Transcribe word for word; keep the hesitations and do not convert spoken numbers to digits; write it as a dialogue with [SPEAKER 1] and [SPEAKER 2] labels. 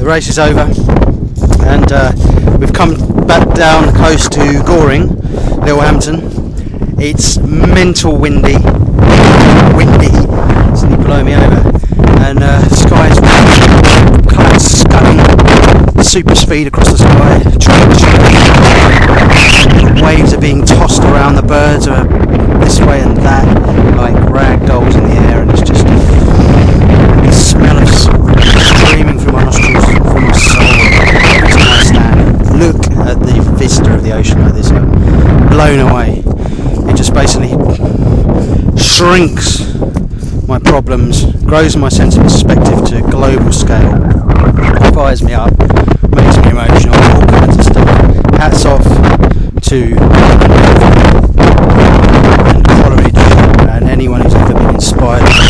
[SPEAKER 1] the race is over, and uh, we've come back down the coast to Goring, Littlehampton. It's mental windy, windy, it's nearly blowing me over, and uh, the sky's clouds scudding, super speed across the sky, the waves are being tossed around, the birds are this way and that, like rag dolls in the air, and it's just the smell of screaming through my nostrils, through my soul. I can't stand. Look at the vista of the ocean like this, I'm blown away. It just basically shrinks my problems, grows my sense of perspective to a global scale, fires me up, makes me emotional, all kinds of stuff. Hats off to and Coleridge and anyone who's ever been inspired